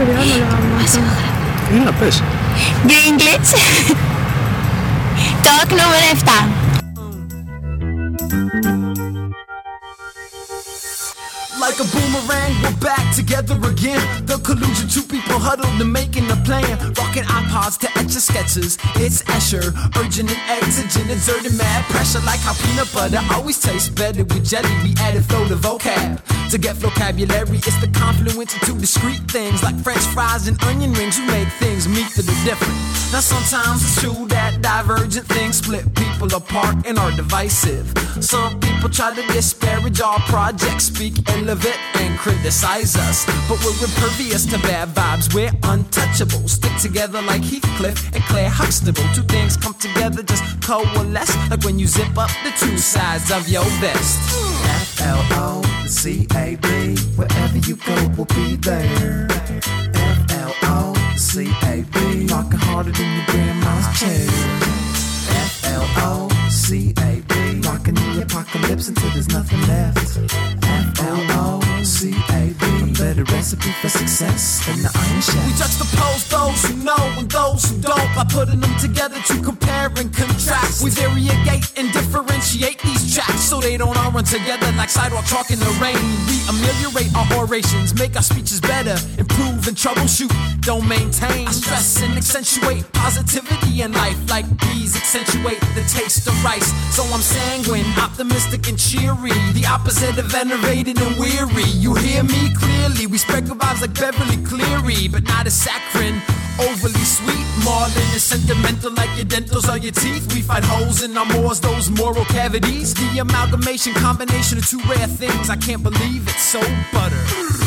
κρυώνω λίγο. Να πες. Gringlis. Talk νούμερο 7. Like a boomerang, we're back together again. The collusion, two people huddled and making a plan. Rocking iPods to etch your sketches. It's Escher, urgent and exigent, exerting mad pressure. Like how peanut butter always tastes better with jelly. We added flow to vocab to get vocabulary. It's the confluence of two discrete things like French fries and onion rings. We make things meet that are different. Now sometimes it's true that divergent things split people apart and are divisive. Some people try to disparage our projects, speak elevate and criticize us, but we're impervious to bad vibes. We're untouchable, stick together like Heathcliff and Claire Huxtable. Two things come together, just coalesce, like when you zip up the two sides of your vest. FLOCAB, wherever you go, we'll be there. FLOCAB, rocking harder than your grandma's chair. FLOCAB, rocking the apocalypse until there's nothing left. FLOCAB, a better recipe for success than the Iron Chef. We juxtapose those who know and those who don't by putting them together to compare and contrast. We variegate and differentiate these tracks so they don't all run together like sidewalk chalk in the rain. We ameliorate our orations, make our speeches better, improve and troubleshoot, don't maintain. I stress and accentuate positivity in life like bees accentuate the taste of rice. So I'm sanguine, optimistic and cheery, the opposite of enervated and weary. You hear me clearly, we spread good vibes like Beverly Cleary, but not as saccharine, overly sweet. Marlin is sentimental like your dentals or your teeth. We fight holes in our mores, those moral cavities. The amalgamation, combination of two rare things, I can't believe it's so butter.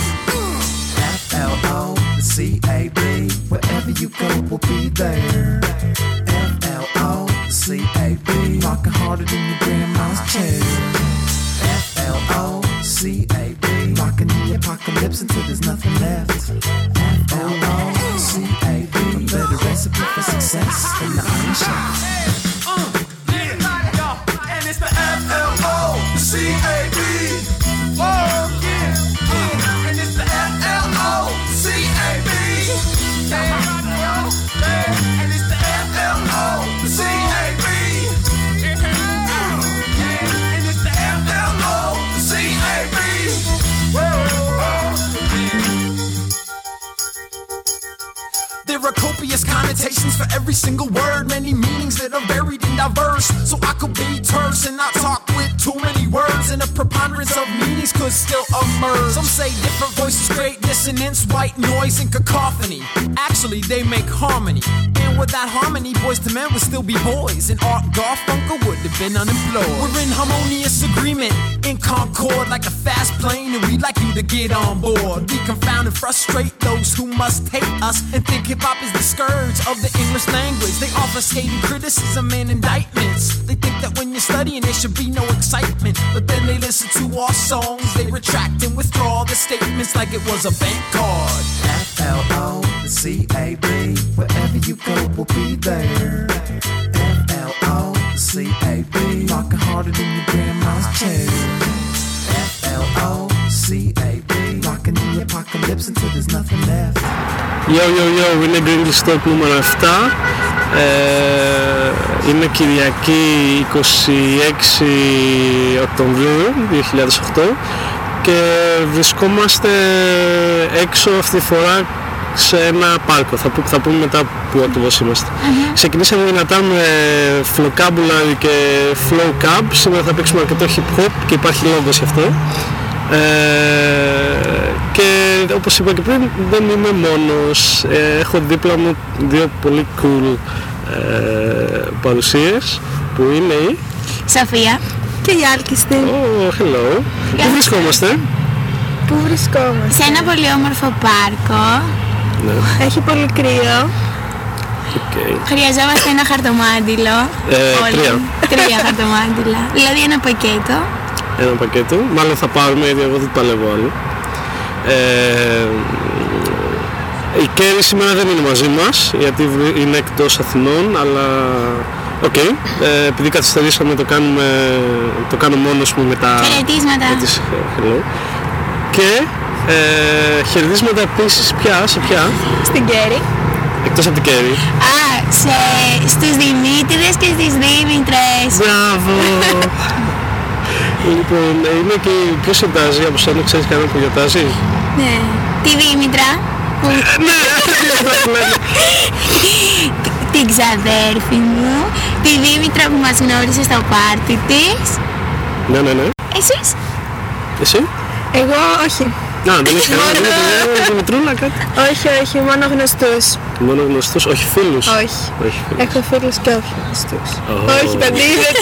FLOCAB, wherever you go, we'll be there. FLOCAB, rocking harder than your grandma's chair. FLOCAB, rocking the apocalypse until there's nothing left. FLOCAB, a better recipe for success than the Iron Chef. And it's the FLOCAB. Oh, yeah. And it's the FLOCAB. And it's the FLOCAB. And it's the FLOCAB. There are copious connotations for every single word, many meanings that are varied and diverse. So I could be terse and not talk with too many words, and a preponderance of meanings could still emerge. Some say different voices create dissonance, white noise and cacophony. Actually, they make harmony. And without harmony, Boys II Men would still be boys, and Art Garfunkel would have been unemployed. We're in harmonious agreement, in concord like a fast plane, and we'd like you to get on board. We confound and frustrate those who must hate us and think hip-hop is the scourge of the English language. They offer scathing criticism and indictments. They think that when you're studying there should be no excitement, but then they listen to our songs, they retract and withdraw the statements like it was a bank card. FLOCAB, wherever you go, we'll be there. FLOCAB, rocking harder than your grandma's chair. FLOCAB, rocking the apocalypse until there's nothing left. Yo, είναι Gringlis Talk νούμερο 7. Είναι Κυριακή 26 Οκτωβρίου 2008 και βρισκόμαστε έξω αυτή τη φορά σε ένα πάρκο. Θα πούμε μετά που ακριβώς είμαστε. Ξεκινήσαμε δυνατά με Flocabulary και Flow Cab. Σήμερα θα παίξουμε αρκετό hip hop και υπάρχει λόγος γι' αυτό. Και όπως είπα και πριν, δεν είμαι μόνος. Έχω δίπλα μου δύο πολύ cool παρουσίες που είναι η Σοφία και η Άλκιστη. Oh, hello. Πού βρισκόμαστε? Σε ένα πολύ όμορφο πάρκο. Ναι. Έχει πολύ κρύο. Okay. Χρειαζόμαστε ένα χαρτομάντιλο. Τρία χαρτομάντιλα. Δηλαδή ένα πακέτο. Ένα πακέτο. Μάλλον θα πάρουμε, γιατί εγώ δεν παλεύω άλλο. Η Κέρι σήμερα δεν είναι μαζί μας, γιατί είναι εκτός Αθηνών, αλλά okay. Επειδή καθυστερήσαμε το κάνω μόνος μου με τα χαιρετίσματα. Hello. Και Χαιρετίσματα επίσης σε ποια? Στην Κέρι. Εκτός από την Κέρι. Στους Δημήτρες και στις Δήμητρες. Μπράβο! Λοιπόν, είναι και ποιος γιορτάζει από εσένα, ξέρεις κανέναν που γιορτάζει? Ναι. Τη Δήμητρα. Ναι, Την ξαδέρφη μου. Τη Δήμητρα που μας γνώρισε στο πάρτι της. Ναι. Εσείς? Εσύ? Εγώ όχι. Δεν έχεις κανένα Δημητρούλα κάτι? Όχι, μόνο γνωστούς. Μόνο γνωστούς, όχι φίλους? Όχι. Έχω φίλους και όχι γνωστούς. Όχι, τα αντίθετα.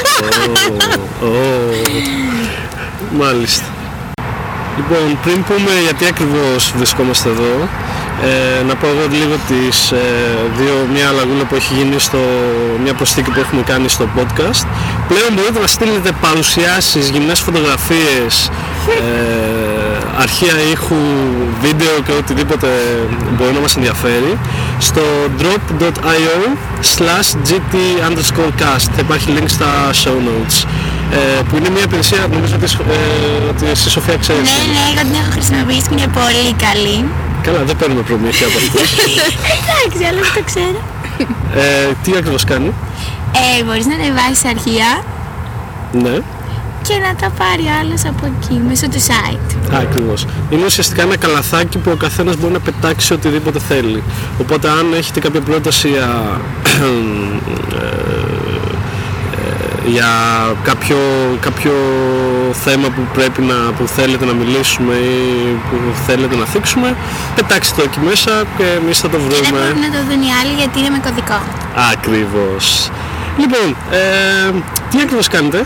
Μάλιστα. Λοιπόν, πριν πούμε γιατί ακριβώς βρισκόμαστε εδώ, να πω εγώ λίγο μια αλλαγούλα που έχει γίνει μια προσθήκη που έχουμε κάνει στο podcast. Πλέον μπορείτε να στείλετε παρουσιάσεις, γυμνές φωτογραφίες, αρχεία ήχου, βίντεο και οτιδήποτε μπορεί να μας ενδιαφέρει στο drop.io/gt_cast. Θα υπάρχει link στα show notes, που είναι μια υπηρεσία, νομίζω ότι εσύ, Σοφία, ξέρεις. Ναι, εγώ την έχω χρησιμοποιήσει και είναι πολύ καλή. Καλά, δεν παίρνουμε προμήθεια από αυτούς. Εντάξει, αλλά δεν το ξέρω. Τι ακριβώς κάνει? Μπορείς να ανεβάσεις αρχεία Ναι. και να τα πάρει άλλος από εκεί, μέσω του site. Ακριβώς. Είναι ουσιαστικά ένα καλαθάκι που ο καθένας μπορεί να πετάξει οτιδήποτε θέλει. Οπότε αν έχετε κάποια πρόταση για κάποιο θέμα που θέλετε να μιλήσουμε ή που θέλετε να θίξουμε, πετάξτε το εκεί μέσα και εμείς θα το βρούμε. Και δεν μπορούν να το δουν οι άλλοι γιατί είναι με κωδικό. Ακριβώς. Λοιπόν, τι ακριβώς κάνετε?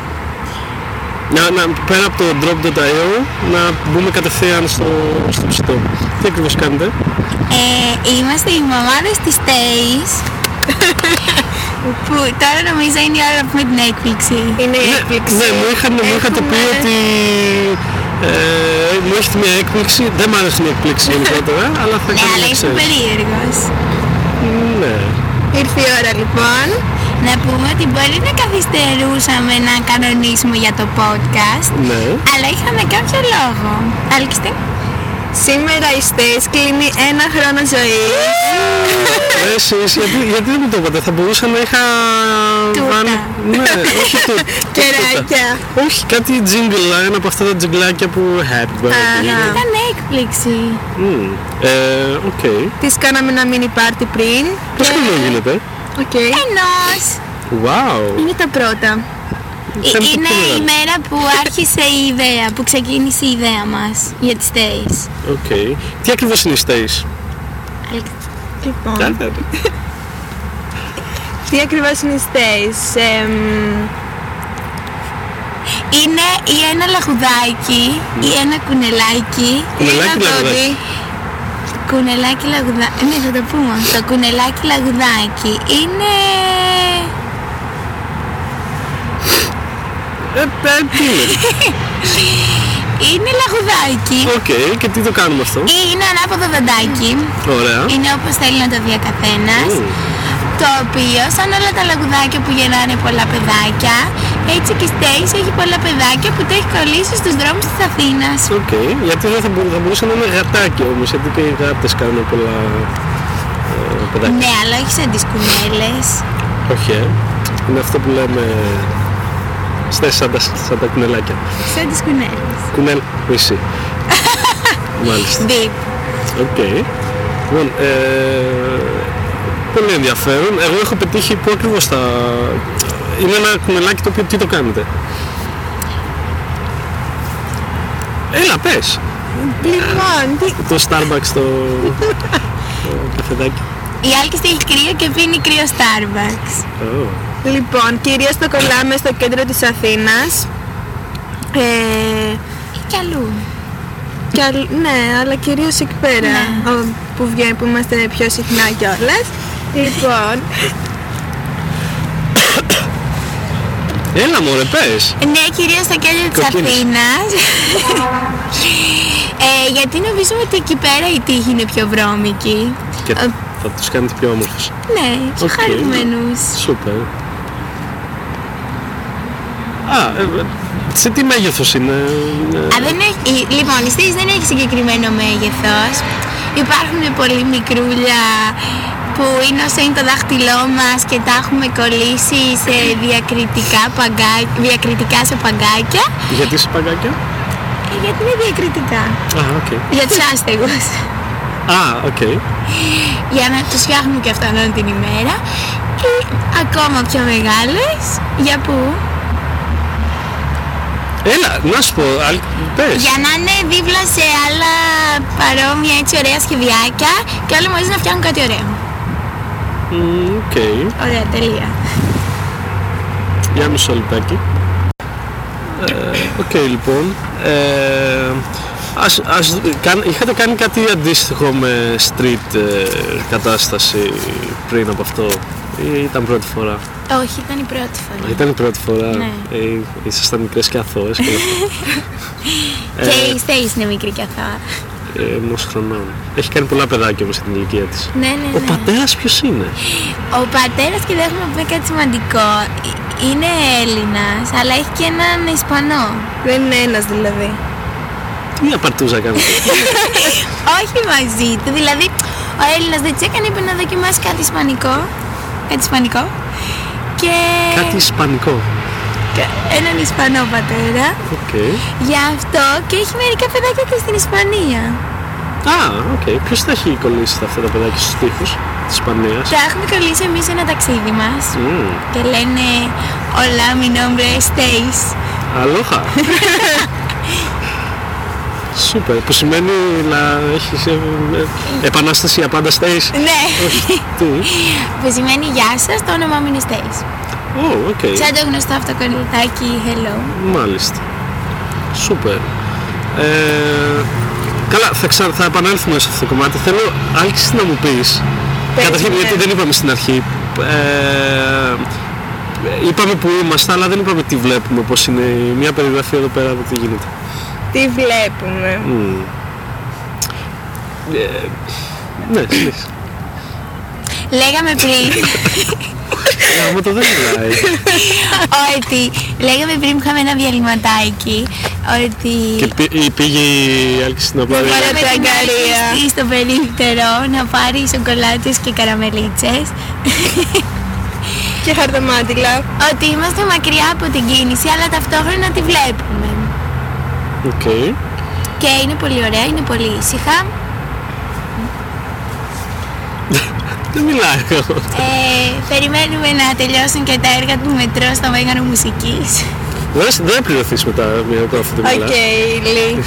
Πέρα από το drop.io να μπούμε κατευθείαν στο ψητό. Τι ακριβώς κάνετε? Είμαστε οι μαμάδες της ΤΕΙς που τώρα νομίζω είναι η ώρα να πούμε την έκπληξη. Είναι η έκπληξη. Ναι, μου είχατε πει ότι μου έχετε μια έκπληξη. Δεν μ' άρεσε η έκπληξη γενικότερα, αλλά θα Ναι, αλλά είσαι περίεργος. Ναι. Ήρθε η ώρα λοιπόν. Να πούμε ότι μπορεί να καθυστερούσαμε να κανονίσουμε για το podcast, Ναι. αλλά είχαμε κάποιο λόγο. Άλκηστη. Σήμερα η Στέις κλείνει 1 χρόνο ζωής. Εσείς, γιατί δεν μου το είπατε? Θα μπορούσα να είχα βάλει... Ναι, όχι τούτα. Κεράκια. Όχι, κάτι jingle, ένα από αυτά τα τζιγκλάκια που... Happy birthday. Ήταν έκπληξη. Οκ. Τις κάναμε ένα mini party πριν. Πώς χρόνο γίνεται? Οκ. Ενός. Wow. Είναι τα πρώτα. Είναι η μέρα που άρχισε η ιδέα, που ξεκίνησε η ιδέα μας για τις ΤΕΙς. Οκ. Τι ακριβώς είναι οι Στέις? Λοιπόν, τι ακριβώς είναι η Στέις? Είναι ή ένα λαγουδάκι ή ένα κουνελάκι. Κουνελάκι λαγουδάκι. Κουνελάκι λαγουδάκι. Ναι, θα το πούμε. Το κουνελάκι λαγουδάκι είναι... Τι είναι? Είναι λαγουδάκι. Οκ, και τι το κάνουμε αυτό? Είναι ανάποδο δοντάκι. Ωραία. Είναι όπως θέλει να το δει ο καθένας. Το οποίο, σαν όλα τα λαγουδάκια που γεννάνε πολλά παιδάκια, έτσι και η Στέις έχει πολλά παιδάκια που το έχει κολλήσει στους δρόμους της Αθήνας. Οκ, γιατί δεν θα μπορούσε να είναι γατάκι όμως, γιατί και οι γάτες κάνουν πολλά παιδάκια. Ναι, αλλά όχι σαν τις κουνέλες. Όχι, είναι αυτό που λέμε Στέις σαν τα κουνελάκια. Σαν τις κουνέλες. Κουνέλ, εσύ. Μάλιστα. Deep. Οκ. Λοιπόν, πολύ ενδιαφέρον. Εγώ έχω πετύχει που ακριβώς είναι ένα κουνελάκι το οποίο τι το κάνετε? Έλα, πες. Λοιπόν, Το Starbucks, το καφεδάκι. Η Άλκηστη έχει κρύο και πίνει κρύο Starbucks. λοιπόν, κυρίως το κολλάμε στο κέντρο της Αθήνας. Ή κι αλλού. Ναι, αλλά κυρίως εκεί πέρα, Ναι. που είμαστε πιο συχνά κιόλας. Λοιπόν, Έλα μωρέ, πες. Ναι, κυρίως στο κέντρο της Κοκκίνης. Αθήνας. Γιατί νομίζουμε ότι εκεί πέρα η τύχη είναι πιο βρώμικη. Και θα τους κάνετε πιο όμορφους. Ναι, πιο Οκ. χαρούμενους. Σούπερ. Σε τι μέγεθος είναι? Λοιπόν, η στέση δεν έχει συγκεκριμένο μέγεθος. Υπάρχουν πολύ μικρούλια που είναι όσο είναι το δάχτυλό μας και τα έχουμε κολλήσει σε διακριτικά σε παγκάκια. Γιατί σε παγκάκια? Γιατί είναι διακριτικά. Okay. Για τους άστεγους. Okay. Για να τους φτιάχνουμε και αυτόν όλη την ημέρα. Ή ακόμα πιο μεγάλες. Για πού? Έλα, να σου πω, πες. Για να είναι δίπλα σε άλλα παρόμοια έτσι ωραία σχεδιάκια και όλοι μαζί να φτιάχνουν κάτι ωραίο. Ωραία, τελεία. Για μισό λεπτάκι. Λοιπόν. Είχατε κάνει κάτι αντίστοιχο με street κατάσταση πριν από αυτό ή ήταν πρώτη φορά? Όχι, ήταν η πρώτη φορά. Ήταν η πρώτη φορά. Ναι. Ήσασταν μικρές και αθώες και και η Στέης είναι μικρή και αθώα. Ενός χρονών. Έχει κάνει πολλά παιδάκια όμως στην ηλικία της. Ναι. Ο πατέρας ποιος είναι? Ο πατέρας, και δεν έχουμε πει κάτι σημαντικό, είναι Έλληνας, αλλά έχει και έναν Ισπανό. Δεν είναι ένας δηλαδή. Τι απαρτούζα κάνετε? Όχι μαζί του, δηλαδή ο Έλληνας δεν της έκανε, είπε να δοκιμάσει κάτι ισπανικό. Και... Κάτι ισπανικό. Έναν Ισπανό πατέρα. Γι' αυτό και έχει μερικά παιδάκια και στην Ισπανία. Ποιος τα έχει κολλήσει αυτά τα παιδάκια στους τοίχους της Ισπανίας? Τα έχουμε κολλήσει εμείς σε ένα ταξίδι μας. Και λένε Hola, mi nombre es Stace. Αλόχα. Σούπερ, που σημαίνει να έχεις επανάσταση για πάντα Stace. Ναι. Τι? Που σημαίνει γεια σας, το όνομά μου είναι Stace. Σαν το γνωστό αυτοκολλητάκι Hello. Μάλιστα. Σούπερ. Καλά, θα επανέλθουμε σε αυτό το κομμάτι. Θέλω, Άλκης, να μου πεις. Καταρχήν, γιατί δεν είπαμε στην αρχή. Είπαμε που είμαστε, αλλά δεν είπαμε τι βλέπουμε, πώς είναι μια περιγραφή εδώ πέρα από τι γίνεται. Τι βλέπουμε? Ναι, συνέχισε. Λέγαμε πριν. Μου το δεν μιλάει. Ότι λέγαμε πριν που είχαμε ένα διαλυματάκι ότι... Και πήγε η Άλκη στην Απαρία. Πήγαμε την Άλκη στο περίπτερο να πάρει σοκολάτες και καραμελίτσες. Και χαρτομάτιλα. Ότι είμαστε μακριά από την κίνηση, αλλά ταυτόχρονα τη βλέπουμε. Και είναι πολύ ωραία, είναι πολύ ήσυχα. Δεν μιλάει εγώ. Περιμένουμε να τελειώσουν και τα έργα του μετρό στο Μέγαρο Μουσικής. Δεν θα πληρωθείς μετά από αυτό το μιλάς. Λί.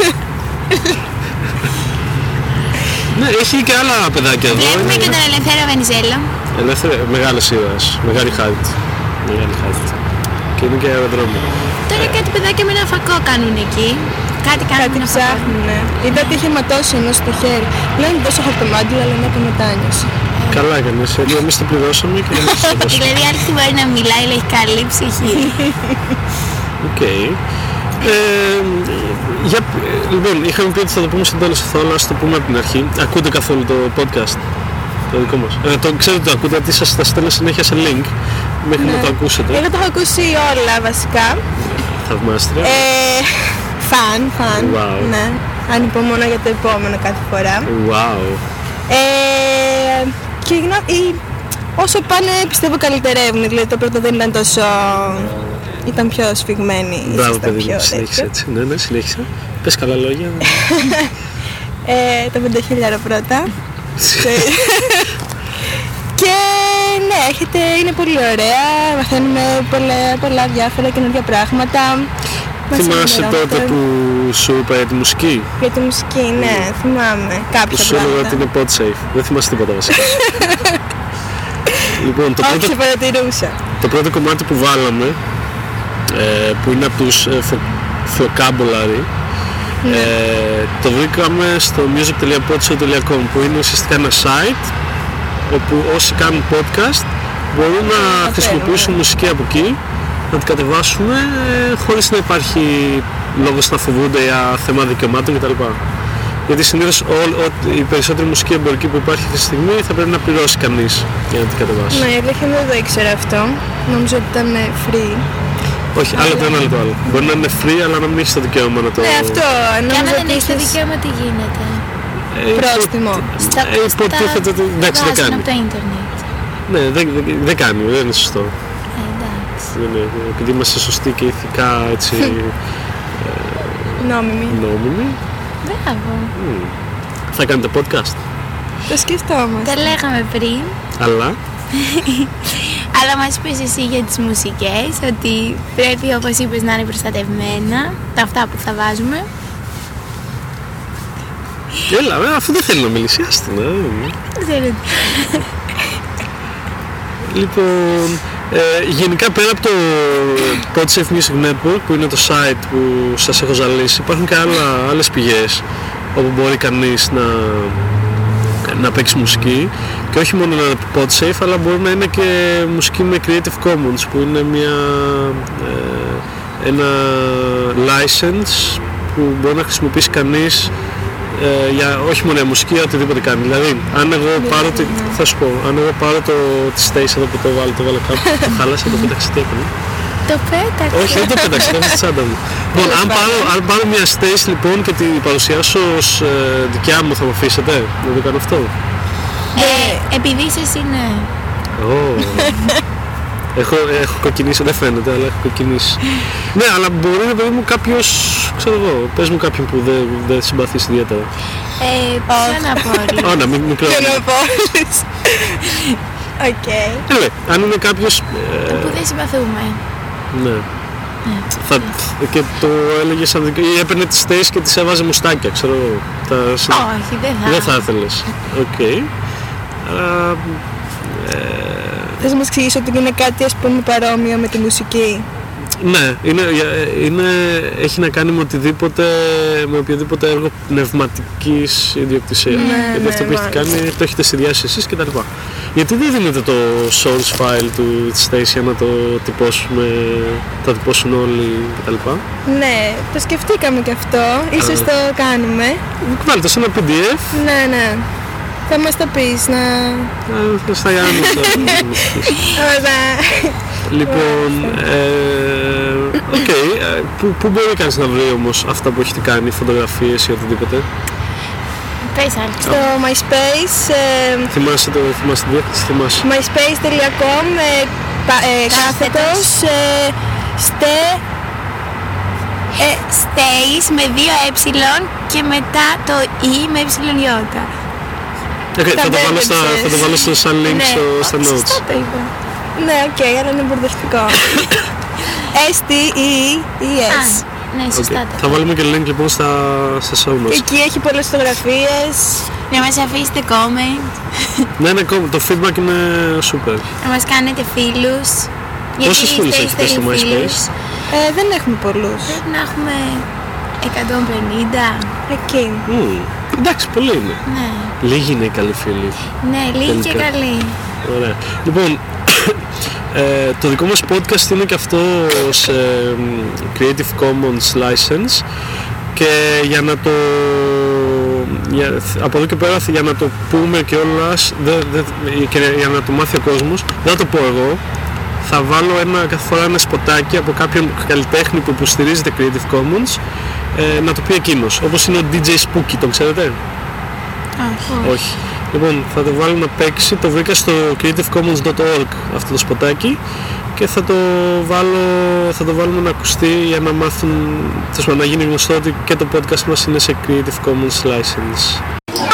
Ναι, έχει και άλλα παιδάκια εδώ. Βλέπουμε και τον Ελευθέριο Βενιζέλο. Μεγάλος ήρωας, μεγάλη χάρτη. Και είναι και αεροδρόμιο. Τώρα κάτι παιδάκια με ένα φακό κάνουν εκεί. Κάτι ψάχνουν. Είδα ότι είχε ματώσει ενός στο χέρι. Λένε τόσο χαρτομάτιλα, αλλά είναι από μετάνιωση. Καλά έκανες, εμείς το πληρώσαμε και δεν μας το δώσαμε. Δηλαδή άρχισε μπορεί να μιλάει, αλλά έχει καλή ψυχή. Λοιπόν, είχαμε πει ότι θα το πούμε στο τέλος, αλλά ας το πούμε από την αρχή. Ακούτε καθόλου το podcast, το δικό μας? Ξέρω ότι το ακούτε, γιατί σας τα στέλνω συνέχεια σε link μέχρι να το ακούσετε. Εγώ το έχω ακούσει όλα βασικά. Θαυμάστρια. Φαν. Wow. Ναι. Ανυπομονώ για το επόμενο κάθε φορά. Wow. Και όσο πάνε πιστεύω καλυτερεύουν. Δηλαδή το πρώτο δεν ήταν τόσο... Ήταν πιο σφιγμένοι. Μπράβο παιδί μου, συνέχισε έτσι. Ναι, συνέχισε. Πες καλά λόγια. Το 5.000 πρώτα. Και ναι, είναι πολύ ωραία. Μαθαίνουμε πολλά διάφορα καινούργια πράγματα. Θυμάσαι τότε που σου είπα για τη μουσική? Για τη μουσική, ναι, θυμάμαι κάποια που σου έλεγα ότι είναι PodSafe. Δεν θυμάσαι τίποτα βασικά. Λοιπόν, το πρώτο κομμάτι που βάλαμε, που είναι από τους Vocabulary, το βρήκαμε στο music.podshow.com, που είναι ουσιαστικά ένα site όπου όσοι κάνουν podcast μπορούν να χρησιμοποιήσουν μουσική από εκεί, να την κατεβάσουν χωρίς να υπάρχει λόγος να φοβούνται για θέμα δικαιωμάτων κτλ. Γιατί συνήθως η περισσότερη μουσική εμπορική που υπάρχει αυτή τη στιγμή θα πρέπει να πληρώσει κανείς για να την κατεβάσει. Ναι, η αλήθεια δεν το ήξερα αυτό. Νομίζω ότι ήταν free. Όχι, άλλο το ένα, άλλο το άλλο. Μπορεί να είναι free, αλλά να μην έχεις το δικαίωμα να το... Ναι, αυτό. Και αν δεν έχεις το δικαίωμα, τι γίνεται? Πρόστιμο. Υποτίθεται ότι... Εντάξει, δεν κάνει. από το ίντερνετ. Ναι, δεν κάνει, δεν είναι σωστό. Εντάξει. Επειδή είμαστε σωστοί και ηθικά έτσι... Νόμιμοι. Μπράβο. Θα κάνετε podcast. Το σκεφτόμαστε. Τα λέγαμε πριν. Αλλά μας είπες εσύ για τις μουσικές ότι πρέπει, όπως είπες, να είναι προστατευμένα τα αυτά που θα βάζουμε. Έλα, αφού δεν θέλει να μιλήσει, άστην. Ξέρετε. Λοιπόν, γενικά πέρα από το Podsafe Music Network, που είναι το site που σας έχω ζαλίσει, υπάρχουν και άλλες πηγές όπου μπορεί κανείς να παίξει μουσική, και όχι μόνο να είναι Podsafe, αλλά μπορεί να είναι και μουσική με Creative Commons, που είναι ένα license που μπορεί να χρησιμοποιήσει κανείς για όχι μόνο για μουσική, αλλά οτιδήποτε κάνει. Δηλαδή, αν εγώ πάρω θα σου πω, αν εγώ πάρω τη Stace εδώ που το βάλω κάπου, το χάλασα, το πέταξε, τι έκανε? Το πέταξε. Όχι, δεν το πέταξε, το έφτασε τσάντα μου. Λοιπόν, αν πάρω μια Stace λοιπόν και την παρουσιάσω ως δικιά μου, θα μου αφήσετε να το κάνω αυτό? Επειδή είσαι εσύ, ναι. Έχω κοκκινήσει, δεν φαίνεται, αλλά έχω κοκκινήσει. Ναι, αλλά μπορεί να παιδί μου κάποιος, ξέρω εγώ, πες μου κάποιον που δεν συμπαθείς ιδιαίτερα. Ποιον απόλυτα. Ωνα, μικρό. Ποιον απόλυτα. Οκ. Αν είναι κάποιος... Που δεν συμπαθούμε. Ναι. Και το έλεγε σαν δικό, ή έπαιρνε τις Stace και τις έβαζε μουστάκια, ξέρω εγώ. Όχι, δεν θα ήθελες. Οκ. Θες να μας εξηγήσω ότι είναι κάτι, ας πούμε, παρόμοιο με τη μουσική? Ναι, έχει να κάνει με οποιοδήποτε έργο πνευματικής ιδιοκτησίας. Γιατί αυτό που έχετε κάνει το έχετε συνδυάσει εσείς και τα λοιπά. Γιατί δεν δίνετε το source file του Stace για να το τυπώσουμε, τα τυπώσουν όλοι κτλ? Ναι, το σκεφτήκαμε και αυτό, ίσως το κάνουμε. Βάλτε σε ένα PDF. Ναι. Θα μας το πεις να... Στα Γιάννη. Λοιπόν, πού μπορεί κανείς να βρει όμως αυτά που έχετε κάνει, φωτογραφίες ή οτιδήποτε? Πες άλλο. Στο MySpace. Θυμάσαι τη διεύθυνση, θυμάσαι? MySpace.com κάθετος Stace με 2 και μετά το E με y. Θα το βάλω σαν link στα notes. Σωστά το είπα. Ναι, αλλά είναι μπερδευτικό. S-T-E-E-S. Ναι, σωστά το. Θα βάλουμε και link λοιπόν στα show notes. Εκεί έχει πολλές φωτογραφίες. Να μας αφήσετε comment. Ναι, το feedback είναι super. Να μας κάνετε φίλους. Πόσους φίλους έχετε στο MySpace? Δεν έχουμε πολλούς. Πρέπει να έχουμε 150. Εκεί. Εντάξει, πολύ είναι. Ναι. Λίγοι είναι οι καλοί φίλοι. Ναι, λίγοι και καλοί. Ωραία. Λοιπόν, το δικό μας podcast είναι και αυτό σε Creative Commons license, και από εδώ και πέρα, για να το πούμε και όλας, και για να το μάθει ο κόσμος, δεν θα το πω εγώ. Θα βάλω κάθε φορά ένα σποτάκι από κάποιον καλλιτέχνη που υποστηρίζεται Creative Commons, να το πει εκείνος, όπως είναι ο DJ Spooky, τον ξέρετε? Όχι. Λοιπόν, θα το βάλω να παίξει, το βρήκα στο creativecommons.org αυτό το σποτάκι, και θα το βάλουμε να ακουστεί για να μάθουν, να γίνει γνωστό ότι και το podcast μας είναι σε Creative Commons license.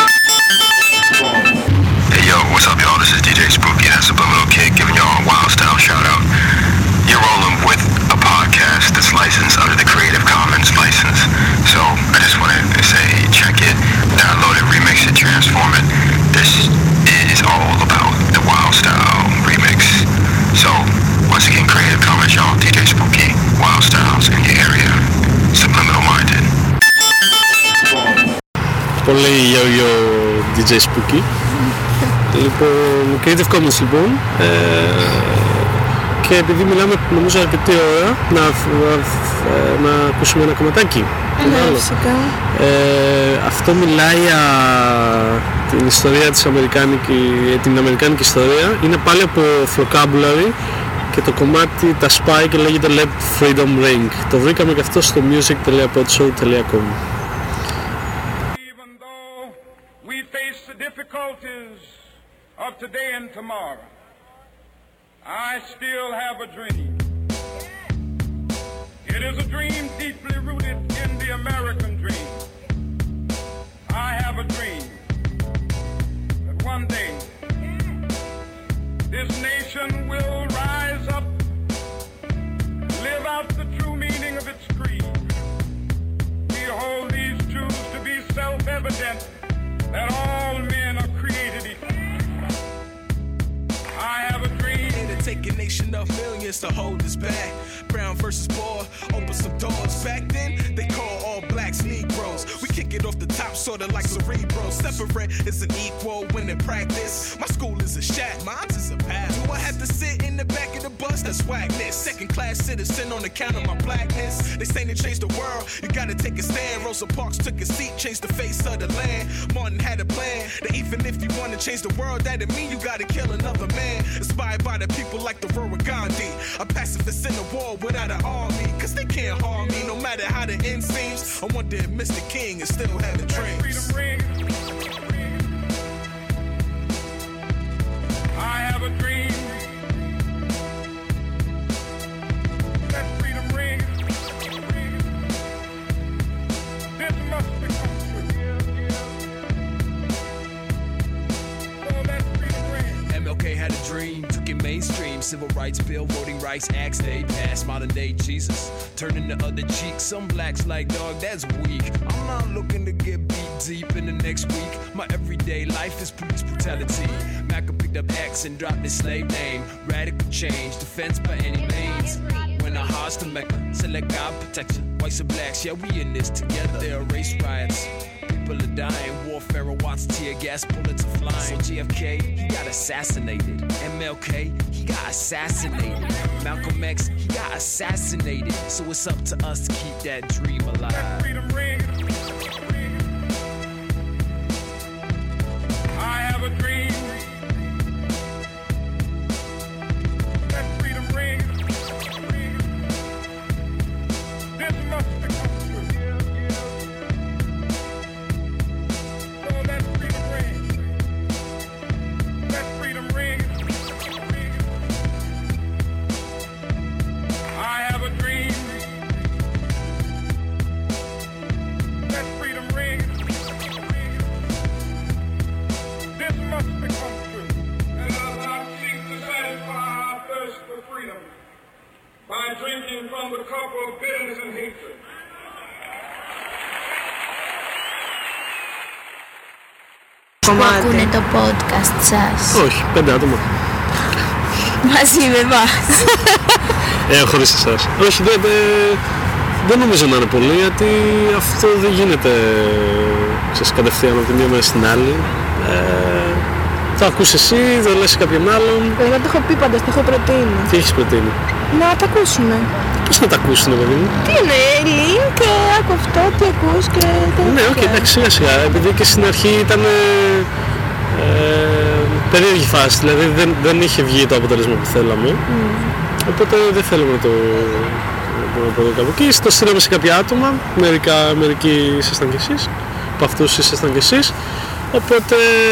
Hey yo, what's up y'all? This is DJ Spooky, that's Subliminal Kid giving y'all a wild style shout out. You're rolling with a podcast that's licensed under the Creative Commons license. So I just wanted to say, check it, download it, remix it, transform it. This is all about the wild style remix. So once again, Creative Commons, y'all, DJ Spooky, wild styles in your area, subliminal minded. Πολύ yo DJ Spooky. Λοιπόν, Creative Commons λοιπόν. Και επειδή μιλάμε νομίζω αρκετή ώρα, να ακούσουμε ένα κομματάκι. Φυσικά. Αυτό μιλάει για την ιστορία της την αμερικάνικη ιστορία. Είναι πάλι από vocabulary και το κομμάτι τα σπάει και λέγεται Let Freedom Ring. Το βρήκαμε και αυτό στο music.podshow.com. Of today and tomorrow, I still have a dream. It is a dream deeply rooted in the American dream. I have a dream that one day this nation will rise up, live out the true meaning of its creed. We hold these truths to be self-evident, that all men are created equal. I have a dream. It'll take a nation of millions to hold us back. Brown versus poor, open some doors. Back then, they call all blacks Negroes. We kick it off the top, sorta like Cerebro. Separate is an equal when in practice. My school is a shack, mine's is a pad. Do I have to sit in the back of the bus? That's whackness. Second class citizen on account of my blackness. They say to change the world, you gotta take a stand. Rosa Parks took a seat, changed the face of the land. Martin had a plan, that even if you wanna change the world, that didn't mean you gotta kill another man. Inspired by the people like the Royal Gandhi. A pacifist in a war without an army, cause they can't harm me no matter how the end seems. I wonder if Mr. King is still having dreams. I have a dream. Let freedom ring. This must become true. So let freedom ring. MLK had a dream, took it mainstream. Civil rights bill, voting rights acts, they passed. Modern day Jesus, turning the other cheek. Some blacks like, dog, that's weak. I'm not looking to get beat deep in the next week. My everyday life is police brutality. Malcolm picked up X and dropped his slave name. Radical change, defense by any means. When our hearts to Mecca, select God protection. Whites and blacks, yeah, we in this together. There are race riots. People are dying, warfare, watts, tear gas, bullets are flying. So JFK, he got assassinated. MLK, he got assassinated. Malcolm X, he got assassinated. So it's up to us to keep that dream alive. I have a dream. Let freedom ring. This must become true. So let freedom ring. Let freedom ring. I have a dream. Let freedom ring. This must become true. And I seek to satisfy our thirst for freedom by drinking from the cup of bitterness and hatred. Που ακούνε το podcast σας? Όχι, 5 άτομα. Μαζί με εμάς. Χωρίς εσάς. Όχι, δεν νομίζω να είναι πολύ, γιατί αυτό δεν γίνεται κατευθείαν από τη μία μέρα στην άλλη. Το ακούς εσύ, το λες σε κάποιον άλλον. Εγώ το έχω πει πάντα, το έχω προτείνει. Τι έχεις προτείνει? Να τα ακούσουμε. Πώς να τα ακούσουνε, παιδί μου? Τι είναι, link, άκου αυτό, τι ακούς και τέτοια. Ναι, οκ, εντάξει, σιγά σιγά. Επειδή και στην αρχή ήταν περίεργη φάση, δηλαδή δεν είχε βγει το αποτέλεσμα που θέλαμε. Οπότε δεν θέλουμε να το πούμε κάπου εκεί. Το στείλαμε σε κάποια άτομα, μερικοί ήσασταν κι εσείς, από αυτούς ήσασταν κι εσείς. Οπότε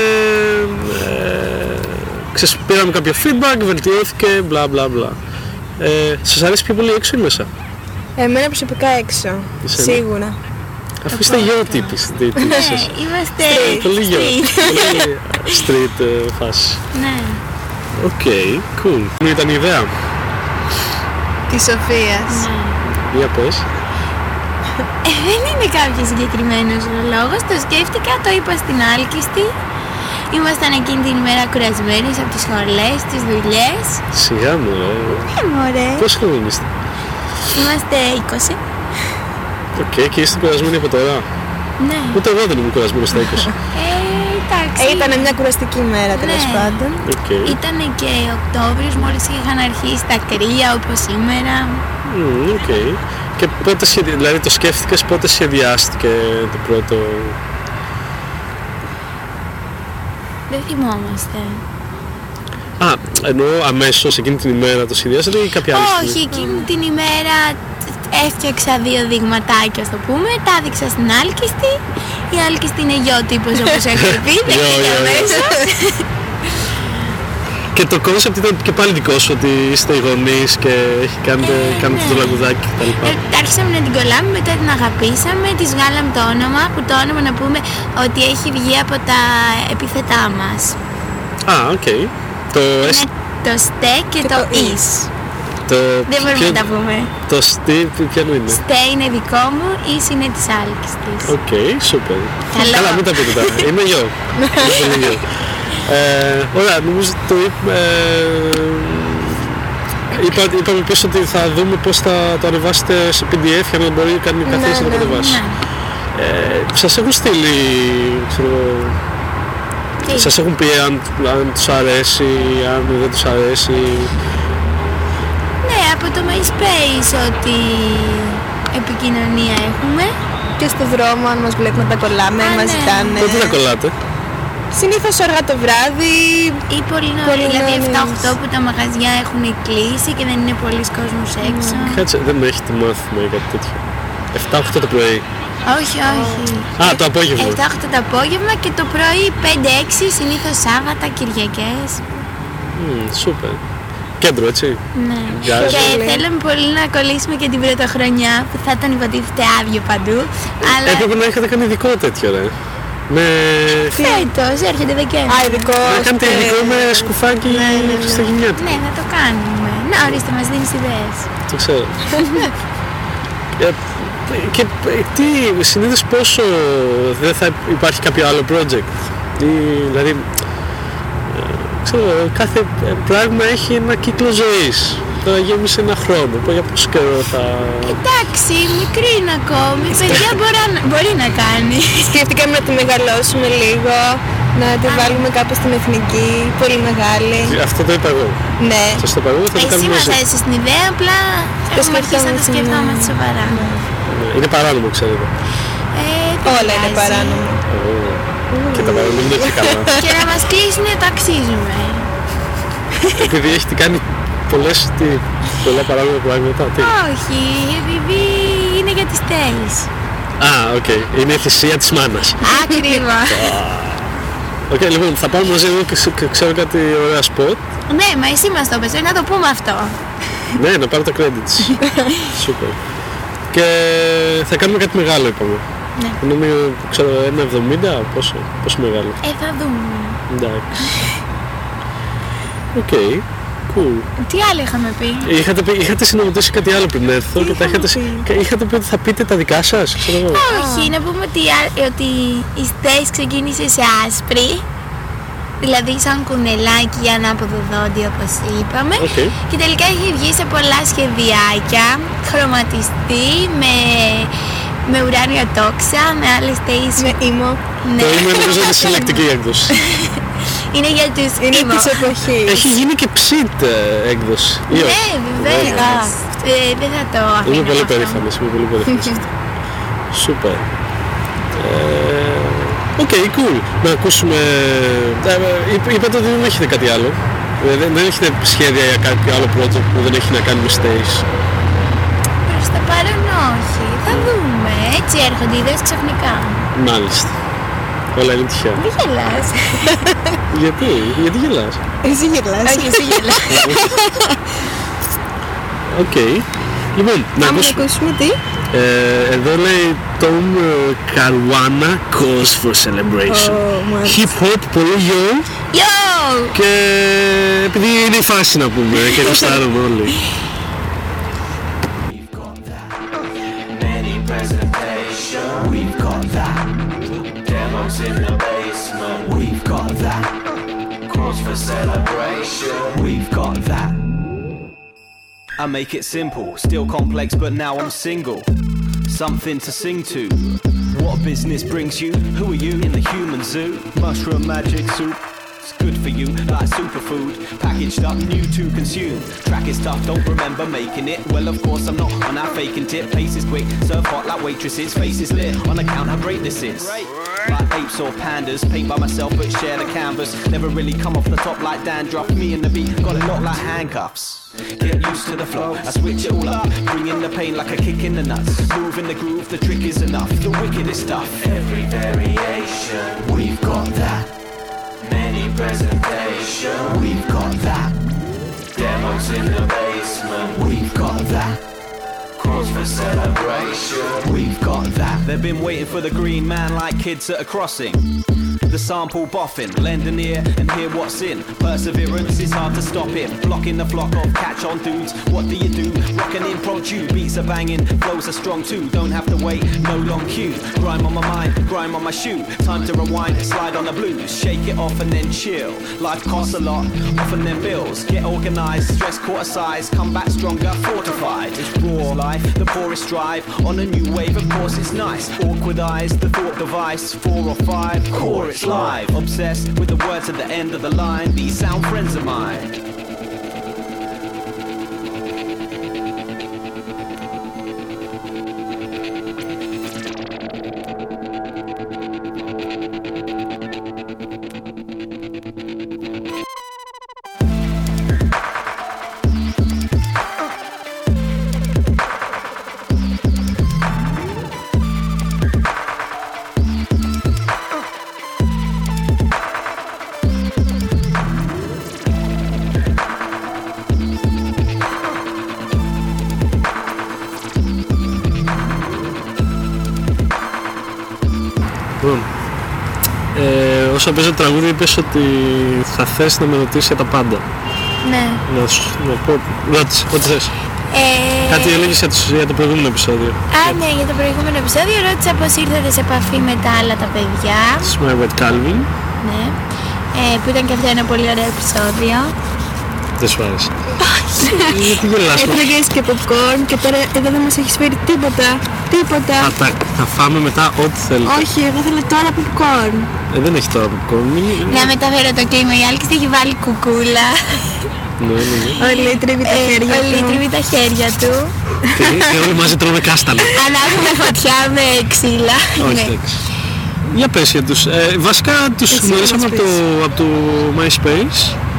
πήραμε κάποιο feedback, βελτιώθηκε, μπλα μπλα μπλα. Σας αρέσει πιο πολύ έξω ή μέσα? Εμένα προσωπικά έξω, σίγουρα. Αφού είστε γεωτύπης, Είμαστε πολύ γεω, street φάση. Ναι. Οκ, cool. Μου ήταν η ιδέα Της Σοφίας. Για πες. Δεν είναι κάποιος συγκεκριμένος λόγος. Το σκέφτηκα, το είπα στην Άλκηστη. Ήμασταν εκείνη την ημέρα κουρασμένοι από τις σχολές, τις δουλειές. Σιγά μου, μωρέ. Πόσο χρόνο είστε? Είμαστε 20. Οκ, και είστε κουρασμένοι από τώρα? Ναι. Ούτε εγώ δεν ήμουν κουρασμένος στα 20. Εντάξει. Ήταν μια κουραστική μέρα, τέλος πάντων. Ήταν και Οκτώβριος, μόλις είχαν αρχίσει τα κρύα όπως σήμερα. Οκ. Και πότε δηλαδή το σκέφτηκες, πότε σχεδιάστηκε το πρώτο? Δεν θυμόμαστε. Εννοώ αμέσως εκείνη την ημέρα το σχεδιάσατε ή κάποια άλλη στιγμή? Όχι, εκείνη την ημέρα έφτιαξα 2 δειγματάκια, ας το πούμε, τα έδειξα στην Άλκηστη. Η Άλκηστη είναι γιο τύπος, όπως έχετε πει, δεν είναι αμέσως. Και το κόνσεπτ ήταν και πάλι δικό σου, ότι είστε οι γονείς και κάνετε το λαγουδάκι κτλ. Άρχισαμε να την κολλάμε, μετά την αγαπήσαμε, της βγάλαμε το όνομα, που το όνομα να πούμε ότι έχει βγει από τα επίθετά μας. Α, οκ. Το στε και το ις. Δεν μπορούμε να τα πούμε. Το στε ποιο είναι? Στε είναι δικό μου, ις είναι της Άλκηστης. Οκ, σούπερ. Καλά, μην τα πείτε τώρα. Είμαι γιο. Ωραία, νομίζω το είπαμε πίσω ότι θα δούμε πώς θα το ανεβάσετε σε PDF για να μπορεί καθένας να το κατεβάσει. Σας έχουν στείλει, σας έχουν πει αν τους αρέσει, αν δεν τους αρέσει? Ναι, από το MySpace ότι επικοινωνία έχουμε. Και στο δρόμο, αν μας βλέπουν να τα κολλάμε, μας ζητάνε. Πότε τα κολλάτε? Συνήθως αργά το βράδυ ή πολύ νωρίς, δηλαδή 7-8 που τα μαγαζιά έχουν κλείσει και δεν είναι πολλοί κόσμος έξω. Κάτσε, δεν έχετε μάθημα ή κάτι τέτοιο? 7-8 το πρωί? Όχι. Α, το απόγευμα. 7-8 το απόγευμα και το πρωί 5-6, συνήθως Σάββατα, Κυριακές. Σούπερ. Κέντρο, έτσι? Ναι. Και θέλαμε πολύ να κολλήσουμε και την πρωτοχρονιά που θα ήταν υποτίθεται άδειο παντού. Αλλά έπρεπε να είχατε κάνει ειδικό τέτοιο, ρε. Φέτος έρχεται Δεκέμβρη. ειδικό. Να κάνετε ειδικό με σκουφάκι χριστουγεννιάτικο. Ναι, θα το κάνουμε. Να, ορίστε, μας δίνεις ιδέες. Το ξέρω. Και τι, συνήθως πόσο δεν θα υπάρχει κάποιο άλλο project? Δηλαδή, ξέρω, κάθε πράγμα έχει ένα κύκλο ζωής. Τώρα γέμισε ένα χρόνο, για πόσο καιρό θα... Εντάξει, μικρή είναι ακόμη, παιδιά μπορεί να κάνει. Σκέφτηκαμε να τη μεγαλώσουμε λίγο, να τη βάλουμε κάπου στην εθνική, πολύ μεγάλη. Αυτό το είπα εγώ. Ναι. Σας το είπα εγώ, θα το κάνουμε μαζί. Εσύ μας έδωσες την ιδέα, απλά έχουμε αρχίσει να το σκεφτόμαστε σοβαρά. Είναι παράνομο, ξέρετε. Όλα είναι παράνομα. Και τα παράνομα είναι και καλά. Και να μας κλείσουν το αξίζουμε. Επειδή έχετε κάνει πολλά παράνομα πράγματα. Όχι, επειδή είναι για τις θέλεις. Α, οκ. Είναι η θυσία της μάνας. Ακριβώς. Οκ, λοιπόν, θα πάμε μαζί εδώ και ξέρω κάτι ωραία σποτ. Ναι, μα εσύ μας το πες, να το πούμε αυτό. Ναι, να πάρω τα credits. Σούπερ. Και θα κάνουμε κάτι μεγάλο, είπαμε. Ναι. Νομίζω, ξέρω, 1,70, πόσο μεγάλο? Θα δούμε. Εντάξει. Οκ, cool. Τι άλλο είχαμε πει? Είχατε συνομωτήσει κάτι άλλο πριν έρθω και είχατε πει ότι θα πείτε τα δικά σας, ξέρω εγώ. Όχι, να πούμε ότι η Στέις ξεκίνησε σε άσπρη, δηλαδή σαν κουνελάκι για ανάποδο δόντι όπως είπαμε. Και τελικά έχει βγει σε πολλά σχεδιάκια, χρωματιστή, με ουράνια τόξα, με άλλες Στέις. Με ήμο. Ναι. Το ήμο νομίζω είναι συλλεκτική έκδοση. Είναι για τους ήμο. Της εποχής. Έχει γίνει και ψιτ έκδοση. Ναι, βεβαίως. Δεν θα το αφήνω. Είμαι πολύ περήφανος, Σούπερ. Οκ, cool. Να ακούσουμε... Είπατε ότι δεν έχετε κάτι άλλο. Δεν έχετε σχέδια για κάποιο άλλο project που δεν έχει να κάνει με Stay. Προς το παρόν όχι. Θα δούμε. Έτσι έρχονται ιδέες ξαφνικά. Μάλιστα. Όλα είναι τυχαία. Μην γελάς. Γιατί γελάς? Εσύ γελάς. Όχι, εσύ γελάς. Οκ. Λοιπόν, να ακούσουμε τι? εδώ λέει Tom Caruana Cause for Celebration. Hip hop, πολύ γιο. Και επειδή είναι η φάση να πούμε και γουστάρουμε όλοι. We've got that. Demos in the basement. We've got that. Cause for celebration. We've got that. I make it simple, still complex, but now I'm single. Something to sing to. What business brings you? Who are you in the human zoo? Mushroom magic soup. It's good for you, like superfood. Packaged up, new to consume. Track is tough, don't remember making it. Well, of course, I'm not on that faking tip. Pace is quick, serve hot like waitresses. Faces lit on account how great this is. Like apes or pandas, paint by myself but share the canvas. Never really come off the top like dandruff. Me and the beat got it locked like handcuffs. Get used to the flow, I switch it all up. Bring in the pain like a kick in the nuts. Move in the groove, the trick is enough. The wickedest stuff. Every variation, we've got that. Many presentation, we've got that. Demos in the basement, we've got that. Cause for celebration, we've got that. They've been waiting for the green man like kids at a crossing. The sample boffin, lend an ear and hear what's in. Perseverance is hard to stop it. Blocking the flock of catch-on dudes. What do you do? Rockin' impromptu, beats are banging, flows are strong too. Don't have to wait, no long queue. Grime on my mind, grime on my shoe. Time to rewind, slide on the blues. Shake it off and then chill. Life costs a lot, often them bills. Get organised, stress quarter size. Come back stronger, fortified. It's raw life, the poorest strive. On a new wave, of course it's nice. Awkward eyes, the thought device. 4 or 5, core it's live. Obsessed with the words at the end of the line. These sound friends of mine. Όσο παίζω το τραγούδι είπες ότι θα θες να με ρωτήσεις για τα πάντα. Ναι. Να πω, ρώτησε, ό,τι θες. Κάτι έλεγες για το προηγούμενο επεισόδιο. Ναι, για το προηγούμενο επεισόδιο ρώτησα πώς ήρθατε σε επαφή με τα άλλα τα παιδιά. My Wet Calvin. Ναι. Που ήταν και αυτό ένα πολύ ωραίο επεισόδιο. Δεν σου άρεσε? Γιατί γελάς? Έφαγες και popcorn και τώρα εδώ δεν μας έχεις φέρει τίποτα. Τίποτα. Θα φάμε μετά ό,τι θέλετε. Όχι, εγώ θέλω τώρα popcorn. Δεν έχει τώρα popcorn. Να μεταφέρω το κλίμα. Η Άλκης έχει βάλει κουκούλα. Ναι. Όλοι τρίβει τα χέρια του. Όλοι τρίβει τα χέρια του. Και όλοι μαζί τρώμε κάστανα. Ανάβουμε φωτιά με ξύλα. Όχι, εντάξει. Για πες για τους. Βασικά τους γνωρίσαμε από το MySpace.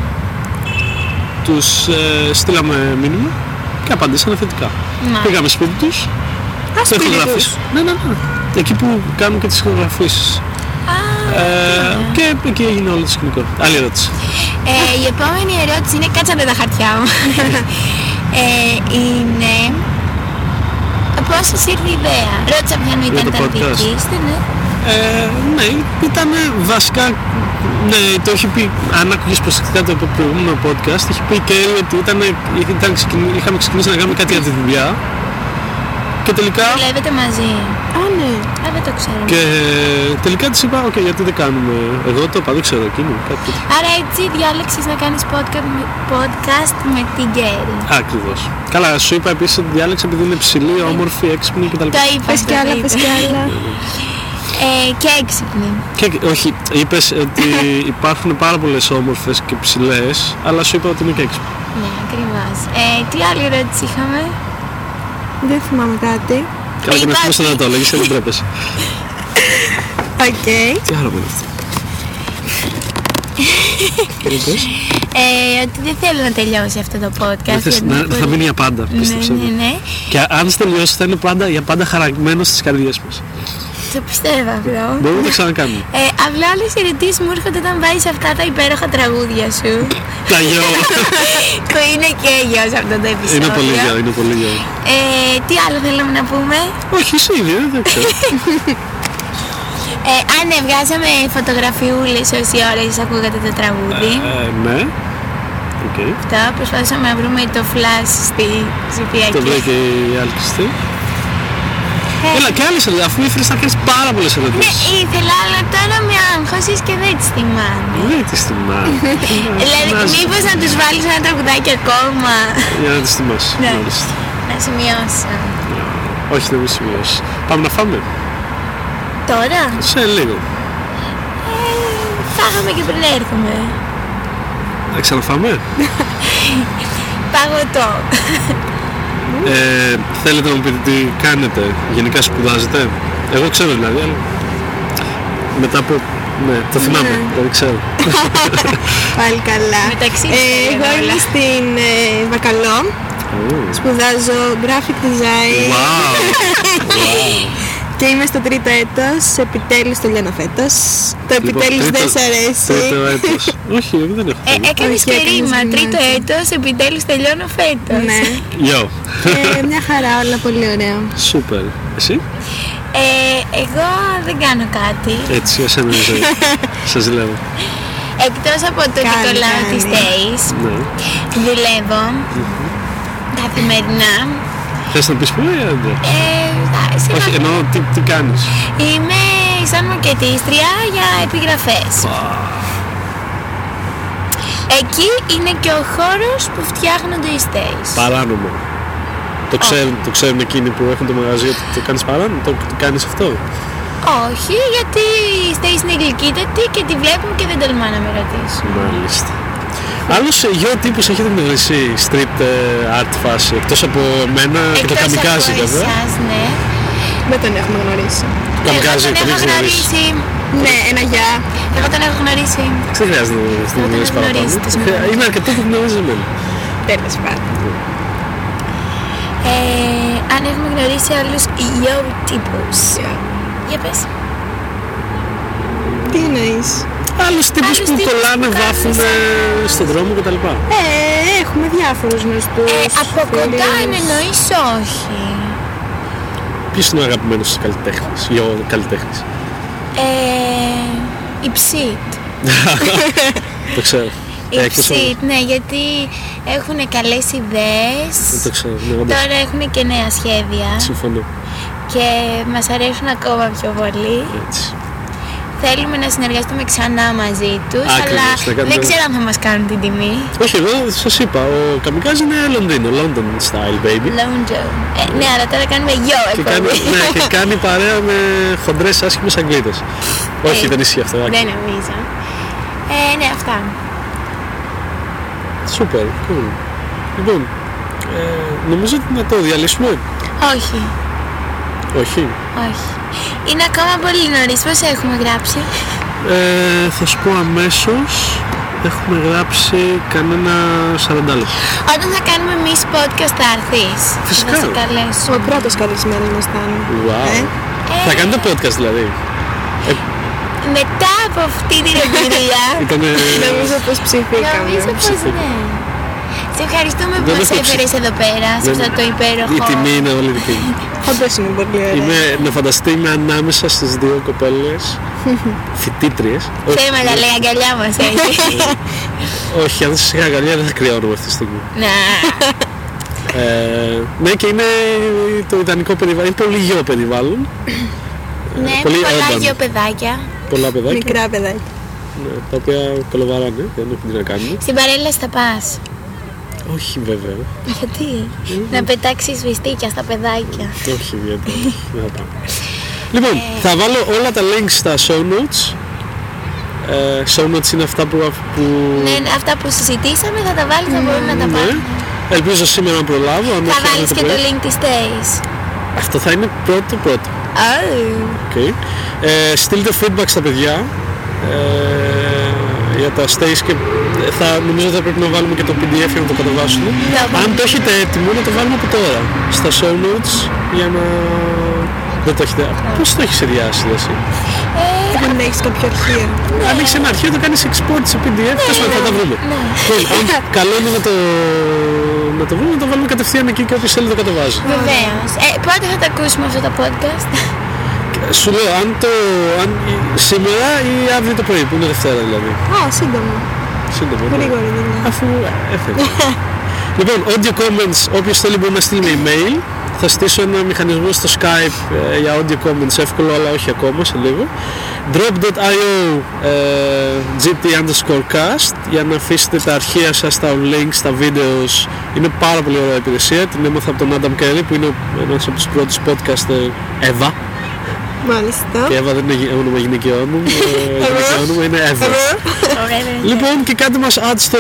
Τους στείλαμε μήνυμα και απαντήσανε θετικά. Πήγαμε σπίτι τους. Σπίτι τους? Ναι. Εκεί που κάνουν και τις ηχογραφήσεις. Και εκεί έγινε όλο το σκηνικό. Άλλη ερώτηση. Η επόμενη ερώτηση είναι, κάτσατε τα χαρτιά μου. Είναι πώς σας ήρθε η ιδέα? Ρώτησα ποιανού ήταν τα δική είστε, ναι. Ναι, ήταν βασικά. Ναι, το έχει πει. Αν άκουγες προσεκτικά το προηγούμενο podcast, έχει πει και ότι είχαμε ξεκινήσει να κάνουμε κάτι για τη δουλειά. Και τελικά. Δουλεύετε μαζί? Ναι. Δεν το ξέρω. Και τελικά της είπα, ok, γιατί δεν κάνουμε. Εγώ το είπα, δεν ξέρω εκείνο. Άρα έτσι διάλεξες να κάνεις podcast με την Γκέρι. Ακριβώς. Καλά, σου είπα επίσης ότι διάλεξα επειδή είναι ψηλή, όμορφη, έξυπνη κτλ. Το είπα. Πες κι άλλα. Και έξυπνη. Όχι, είπες ότι υπάρχουν πάρα πολλές όμορφες και ψηλές, αλλά σου είπα ότι είναι και έξυπνη. Ναι, ακριβώς. Τι άλλη ερώτηση είχαμε? Δεν θυμάμαι κάτι. Καλά, και να θυμάσαι να το έλεγες και δεν τρέπεσαι. Οκ. Τι άλλο είναι αυτό? Ότι δεν θέλω να τελειώσει αυτό το podcast. Θα μείνει για πάντα, πίστεψε. Ναι. Και αν τελειώσει θα είναι για πάντα χαραγμένο στις καρδιές μας. Το πιστεύω αυτό. Μπορούμε να το ξανακάνουμε. Απλά όλες οι ερωτήσεις μου έρχονται όταν βάζεις αυτά τα υπέροχα τραγούδια σου. Τα γιο. Που είναι και γιο σε αυτό το επεισόδιο. Είναι πολύ γιο. Τι άλλο θέλαμε να πούμε? Όχι, εσύ ήδη, δεν ξέρω. Ναι, βγάζαμε φωτογραφιούλες όση ώρα ακούγατε το τραγούδι. Ναι. Okay. Αυτό, προσπαθήσαμε να βρούμε το flash στη ψηφιακή. Το βρήκε η Άλκη. Έλα και άλλες ερωτήσεις, αφού ήθελες να κάνεις πάρα πολλές ερωτήσεις. Ναι, ήθελα, αλλά τώρα με άγχωσες και δεν τις θυμάμαι. Δεν τις θυμάμαι. Δηλαδή, μήπως να τους βάλεις ένα τραγουδάκι ακόμα? Για να τις θυμάσαι. Ναι. Να σημειώσω. Όχι, δεν με σημειώσεις. Πάμε να φάμε. Τώρα? Σε λίγο. Θα φάγαμε και πριν έρθουμε. Να ξαναφάμε. Παγωτό. Θέλετε να μου πείτε τι κάνετε, γενικά σπουδάζετε? Εγώ ξέρω δηλαδή, αλλά μετά από... Ναι, το θυμάμαι, δεν ξέρω. Πάλι καλά. Μεταξύ εγώ είμαι στην Βακαλό. Σπουδάζω graphic design. Και είμαι στο τρίτο έτος, επιτέλους το λιώνω φέτος. Το επιτέλους δεν σ' αρέσει. Τρίτο έτος. Όχι, δεν έχω. Έκανες και ρήμα, τρίτο έτος, επιτέλους τελειώνω φέτος. Ναι. Γιο. Μια χαρά, όλα πολύ ωραία. Σούπερ. Εσύ? Εγώ δεν κάνω κάτι. Έτσι, εσένα είναι η ζωή. Σας ζηλεύω. Εκτός από το ότι κολλάω τις days, δουλεύω καθημερινά. Θες να πεις πού ή δεν? Όχι, εννοώ τι κάνεις. Είμαι σαν μαρκετίστρια για επιγραφές. Εκεί είναι και ο χώρος που φτιάχνονται οι stays. Παράνομο. Το ξέρουν εκείνοι που έχουν το μαγαζί ότι το κάνεις παράνομο, το κάνεις αυτό? Όχι, γιατί η stays είναι γλυκύτατη και τη βλέπουν και δεν τολμά να με ρωτήσουν. Μάλιστα. Άλλος γιο τύπους έχετε γνωρίσει street art φάση, εκτός από εμένα και το καμικάζι βέβαια? Εκτός από εσάς, ναι. Δεν τον έχουμε γνωρίσει. Καμικάζι, τον έχεις γνωρίσει? Ναι, ένα γεια. Εγώ τον έχω γνωρίσει. Δεν χρειάζεται να τον γνωρίσεις παραπάνω. Είναι αρκετό που γνωρίζεις εμένα. Τέλος πάντων. Αν έχουμε γνωρίσει άλλους yo τύπους. Για πες. Τι εννοείς? Άλλους τύπους που κολλάνε, βάφουν στον δρόμο κτλ. Έχουμε διάφορους γνωστούς. Από κοντά εννοείς όχι. Ποιος είναι ο αγαπημένος σας καλλιτέχνης ή ο καλλιτέχνης? Η Ψίτ. Το ξέρω. Η Ψίτ, ναι, γιατί έχουν καλές ιδέες. Το ξέρω, ναι, όντως. Τώρα έχουν και νέα σχέδια. Συμφωνώ. Και μας αρέσουν ακόμα πιο πολύ. Έτσι. Θέλουμε να συνεργαστούμε ξανά μαζί τους, αλλά δεν ξέρω αν θα μας κάνουν την τιμή. Όχι, εγώ σας είπα, ο Καμικάζι είναι Λονδίνο, London style baby. London. Ναι, αλλά τώρα κάνουμε γιο εκπομπή. Ναι, και κάνει παρέα με χοντρές άσχημες Αγγλίδες. Όχι, δεν ισχύει αυτό. Δεν νομίζω. Ναι, αυτά. Σούπερ, cool. Λοιπόν, νομίζω ότι να το διαλύσουμε. Όχι. Όχι. Όχι. Είναι ακόμα πολύ νωρίς. Πώς έχουμε γράψει? Θα σου πω αμέσως. Έχουμε γράψει κανένα 40 λεπτά. Όταν θα κάνουμε εμείς podcast θα έρθεις? Φυσικά. Θα σε καλέσω. Ο πρώτος καλεσμένος μας ήταν. Wow. Θα κάνετε podcast δηλαδή? Μετά από αυτή την εμπειρία νομίζω πως ψηφίκαμε. Νομίζω πως ναι. Σε ευχαριστούμε που μας έφερες εδώ πέρα, σε αυτό το υπέροχο. Η τιμή είναι όλη δική μου. Όντως είναι πολύ ωραία. Να φανταστεί είμαι ανάμεσα στις δύο κοπέλες φοιτήτριες. Θέμα τα λέει αγκαλιά μας έχει. Όχι, αν σας είχα αγκαλιά δεν θα κρυώνομαι αυτή τη στιγμή. Ναι, και είναι το ιδανικό περιβάλλον, είναι πολύ γιο περιβάλλον. Ναι, πολλά γεωπεδάκια. Πολλά παιδάκια. Μικρά παιδάκια. Ναι, τα οποία κολοβαράνε, δεν έχουν τι να κάνουν. Στην παρέλαση θα πας? Όχι βέβαια. Γιατί? Να πετάξεις βυστίκια στα παιδάκια. Όχι ιδιαίτερα, δεν θα πάω. Λοιπόν, θα βάλω όλα τα links στα show notes. Show notes είναι αυτά που... Ναι, αυτά που συζητήσαμε θα τα βάλεις, θα μπορούν να τα πάρουν. Ελπίζω σήμερα να προλάβω. Θα βάλεις και το link της Stays. Αυτό θα είναι πρώτο. Okay. Στείλτε feedback στα παιδιά για τα Stays και νομίζω θα πρέπει να βάλουμε και το PDF για να το κατεβάσουν. Αν το έχετε έτοιμο να το βάλουμε από τώρα στα show notes για να... Δεν το έχετε... Πώς το έχεις σχεδιάσει εσύ? Δεν έχεις κάποιο αρχείο? Αν έχεις ένα αρχείο το κάνεις export σε PDF, θα τα βρούμε. Καλό είναι να το βρούμε, να το βάλουμε κατευθείαν εκεί και όποιος θέλει το κατεβάζει. Βεβαίως. Πότε θα τα ακούσουμε αυτό το podcast? Σου λέω, σήμερα ή αύριο το πρωί, που είναι Δευτέρα δηλαδή. Σύντομα. Γρήγορα δηλαδή. Αφού έφερε. Λοιπόν, audio comments, όποιος θέλει μπορεί να στείλει με email. Θα στήσω ένα μηχανισμό στο Skype για audio comments, εύκολο αλλά όχι ακόμα, σε λίγο. Drop.io gt_cast για να αφήσετε τα αρχεία σας, τα links, τα videos. Είναι πάρα πολύ ωραία υπηρεσία. Την έμαθα από τον Adam Kelly που είναι ένας από τους πρώτους podcaster ever. Μάλιστα. Και Εύα δεν είναι όνομα γυναικειών μου. Γυναικειό όνομα είναι Εύα. Λοιπόν, και κάντε μας add στο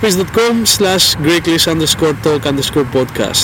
myspace.com/greeklish_talk_podcast.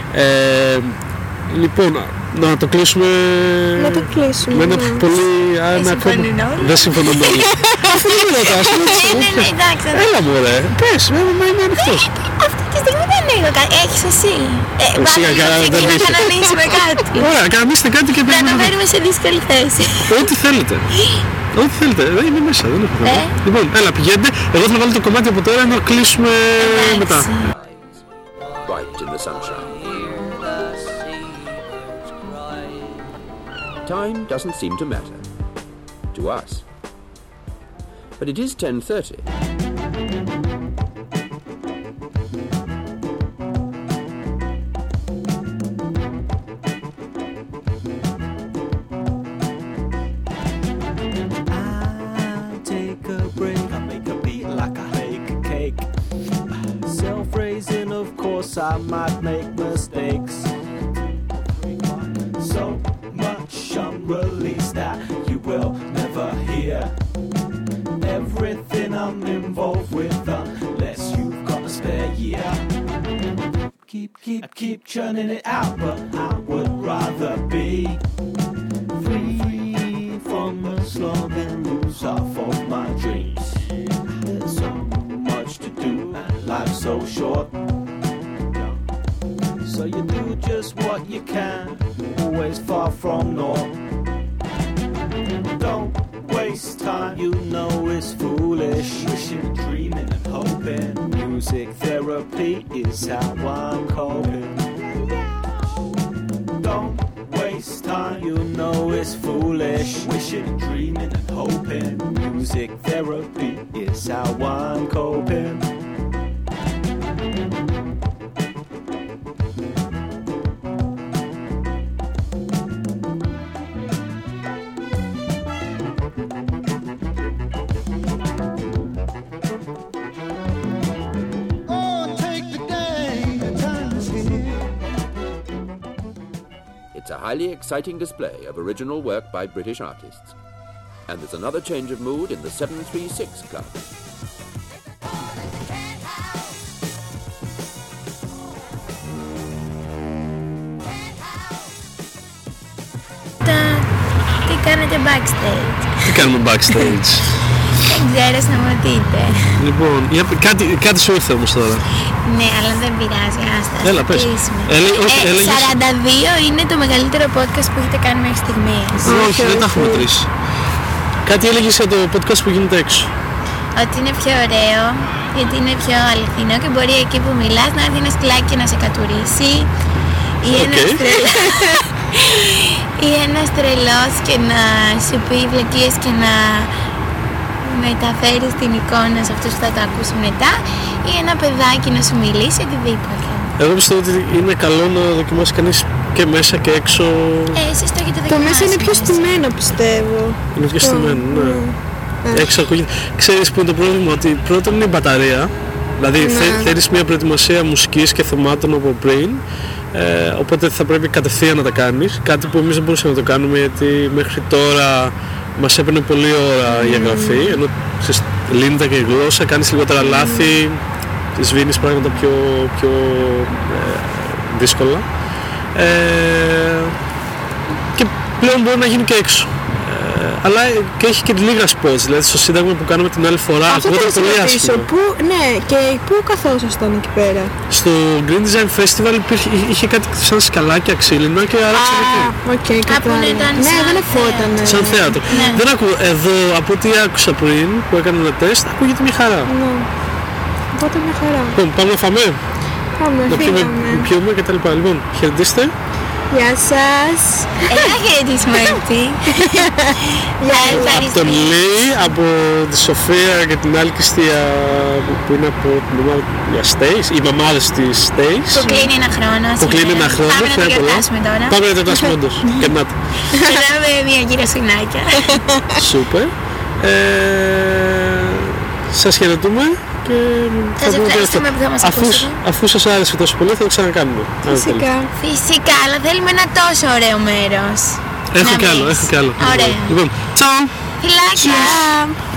Λοιπόν, να το κλείσουμε. Να το κλείσουμε. Με ένα πολύ. Δεν συμφωνούν όλοι. Αφού δεν με ρωτάς. Ναι, εντάξει. Έλα μωρέ, πες, είμαι ανοιχτός. Αυτή τη στιγμή δεν έχω κάτι. Έχεις εσύ. Δεν να κανονίσουμε κάτι. Ωραία, κανονίστε κάτι και να το φέρουμε σε δύσκολη θέση. Ό,τι θέλετε. Ό,τι θέλετε, δεν είμαι μέσα, δεν έχω θέμα. Λοιπόν, έλα πηγαίνετε. Εγώ θα βάλω το κομμάτι από τώρα να κλείσουμε μετά. Bright in the sunshine. Time doesn't seem to matter to us, but it is 10:30. I might make mistakes. So much unreleased that you will never hear. Everything I'm involved with, unless you've got a spare year. Keep churning it out, but I would rather be free from the slogging loose off of my dreams. There's so much to do, and life's so short. So you do just what you can, always far from naught. Don't waste time, you know it's foolish. Wishing, dreaming and hoping. Music therapy is how I'm coping. Don't waste time, you know it's foolish. Wishing, dreaming and hoping. Music therapy is how I'm coping. It's a highly exciting display of original work by British artists. And there's another change of mood in the 736 Club. Τι κάνετε backstage? Τι κάνουμε backstage? Δεν ξέρω να μου πείτε. Λοιπόν, κάτι σου ήρθε όμως τώρα. Ναι, αλλά δεν πειράζει, άστα. Έλα, πες. 42 είναι το μεγαλύτερο podcast που έχετε κάνει μέχρι στιγμής. Όχι, δεν τα έχουμε μετρήσει. Κάτι έλεγες για το podcast που γίνεται έξω. Ότι είναι πιο ωραίο, γιατί είναι πιο αληθινό και μπορεί εκεί που μιλάς να έρθει ένα σκυλάκι και να σε κατουρίσει. Ή ένας τρελός και να σου πει βλακίες και να μεταφέρεις την εικόνα σε αυτούς που θα το ακούσουν μετά, ή ένα παιδάκι να σου μιλήσει, οτιδήποτε. Εγώ πιστεύω ότι είναι καλό να δοκιμάσει κανείς και μέσα και έξω. Εσείς το έχετε δοκιμάσει? Το μέσα είναι πιο στημένο, πιστεύω. Είναι πιο στημένο, ναι. Έξω ακούγεται. Ξέρεις που είναι το πρόβλημα? Ότι πρώτον είναι η μπαταρία. Δηλαδή θέλεις μια προετοιμασία μουσικής και θεμάτων από πριν. Οπότε θα πρέπει κατευθείαν να τα κάνεις. Κάτι που εμείς δεν μπορούσαμε να το κάνουμε, γιατί μέχρι τώρα μας έπαιρνε πολλή ώρα η εγγραφή. Ενώ λύνεται και η γλώσσα, κάνεις λιγότερα λάθη, σβήνεις πράγματα πιο δύσκολα. Και πλέον μπορεί να γίνει και έξω. Αλλά και έχει και λίγα spots, δηλαδή στο σύνταγμα που κάναμε την άλλη φορά. Αυτό θα πολύ άσχημα. Ναι, και πού καθόσασταν εκεί πέρα? Στο Green Design Festival είχε κάτι σαν σκαλάκια ξύλινα και άραξε εκεί. Κάπου ήταν ναι, δεν ερχόταν. Σαν θέατρο. Ναι. Δεν ακούω, εδώ από ό,τι άκουσα πριν που έκανα ένα τεστ, ακούγεται μια χαρά. Ναι. Οπότε μια χαρά. Λοιπόν, πάμε να φάμε. Πάμε, να πιούμε και τα λοιπά. Λοιπόν, χαιρετίστε. Γεια σας. Ένα χαιρετίσμα έτσι. Από τον Λί, από τη Σοφία και την άλλη Κριστία που είναι από την ομάδα για Stays, οι μαμάδες της Stays. Που κλείνει ένα χρόνο. Που κλείνει ένα χρόνο. Πάμε να το γιορτάσουμε τώρα. Πάμε να το γιορτάσουμε όντως. Κερνάτε. Κερνάμε μια κυροσυνάκια. Σούπερ. Σας χαιρετούμε. Σας ευχαριστούμε που θα μας ακούσετε. Αφού σας άρεσε τόσο πολύ θα το ξανακάνουμε. Φυσικά. Φυσικά, αλλά θέλουμε ένα τόσο ωραίο μέρος. Έχω κι άλλο. Ωραία. Λοιπόν, τσάου! Φιλάκια!